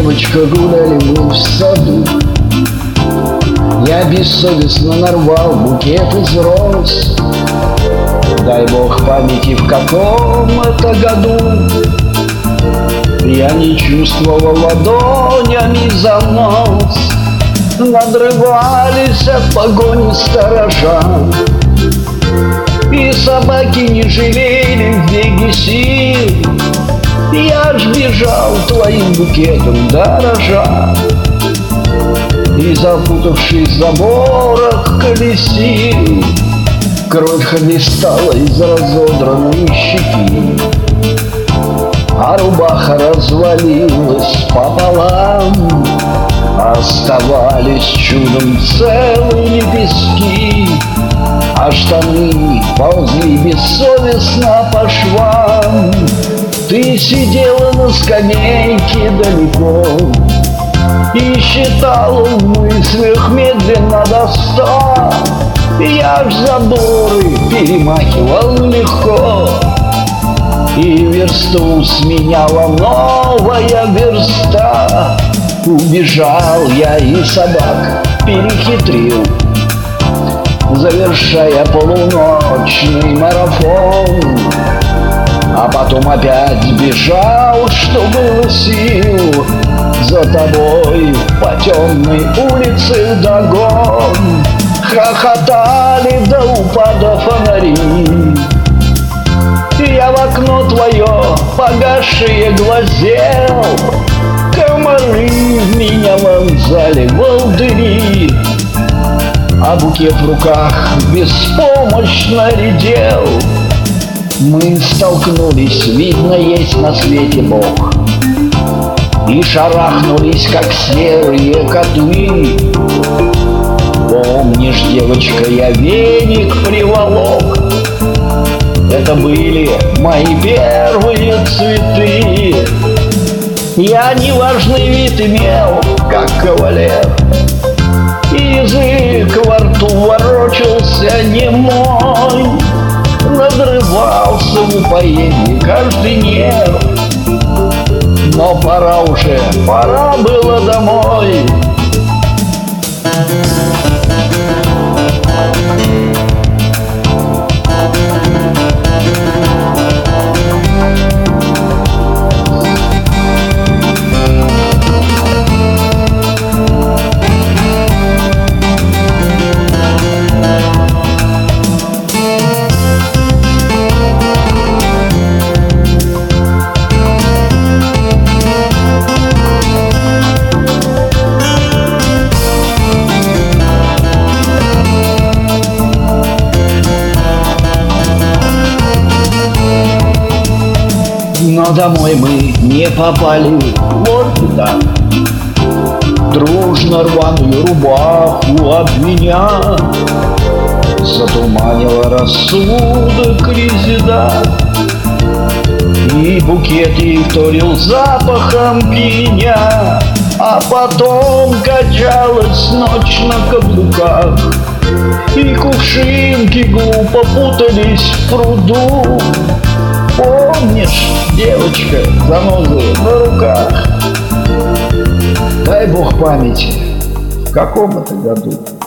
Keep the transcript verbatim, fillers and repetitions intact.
девочка, гуляли мы в саду. Я бессовестно нарвал букет из роз. Дай бог памяти, в каком это году. Я не чувствовал ладонями занос. Надрывались от погони сторожа, и собаки не жалели в беге сил. Я ж бежал твоим букетом дорожа, и, запутавшись в заборах, колесил. Кровь хлестала из разодранной щеки, а рубаха развалилась пополам. Оставались чудом целые лепестки, а штаны ползли бессовестно по швам. Ты сидела на скамейке далеко и считала в мыслях медленно до ста. Я ж заборы перемахивал легко, и версту сменяла новая верста. Убежал я и собак перехитрил, завершая полуночный марафон. А потом опять бежал, что было сил, за тобой по темной улице вдогон. Хохотали до упада фонари, я в окно твое погасшее глазел. Комары в меня вонзали волдыри, а букет в руках беспомощно редел. Мы столкнулись, видно, есть на свете Бог, и шарахнулись, как серые коты. Помнишь, девочка, я веник приволок? Это были мои первые цветы. Я неважный вид имел, как кавалер, и язык во рту ворочался немой. Надрывался в упоении каждый нерв, но пора уже, пора было домой. Но домой мы не попали, вот беда. Дружно рваную рубаху об меня затуманила рассудок резида, и букет ей вторил запахом пеня. А потом качалась ночь на каблуках, и кувшинки глупо путались в пруду. Помнишь, девочка, занозы на руках? Дай бог памяти, в каком это году?